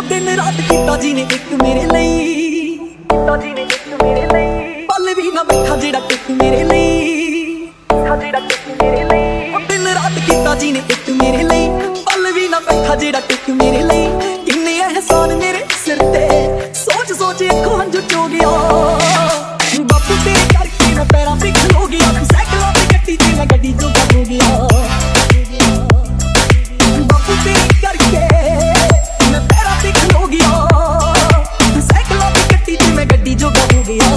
दिन रात कीता जी ने एक मेरे ਲਈ पल भी ना बैठा जेड़ा टिक मेरे ਲਈ दिन रात कीता जी ने एक मेरे ਲਈ पल भी ना बैठा जेड़ा टिक मेरे ਲਈ किन्ने एहसान मेरे सिर ते सोच सोच अखों हंझू चो गया बापू तेरे करके मैं पैरां ते खलो गया साइकिलों ते गड्डी ते मैं गड्डी जोगा हो गया बापू तेरे करके मैं पैरां ते खलो गया साइकिलों ते गड्डी ते मैं गड्डी जोगा हो गया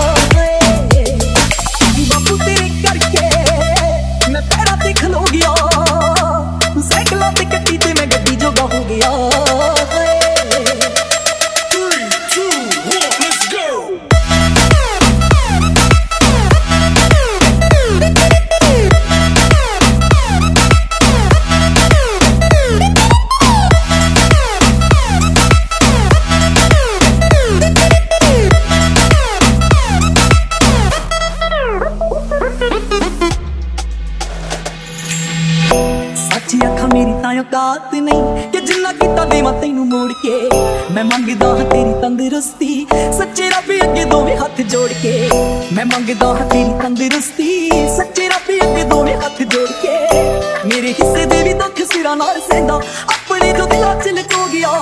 बापू तेरे करके मैं पैरां ते खलो गया साइकिलों ते गड्डी ते मैं गड्डी जोगा हो गया मेरी तां औकात नहीं कि जिन्ना कीता देवां तैनू मोड़ के मैं मंगदा हां तेरी तंदुरुस्ती सच्चे रब अगे दोवें हाथ जोड़ के मैं मंगदा हां तेरी तंदुरुस्ती सच्चे रब अगे दोवें हाथ जोड़ के मेरे हिस्से दे भी दुख सिरा नाल सैंदा अपने जो दिलां च लको गया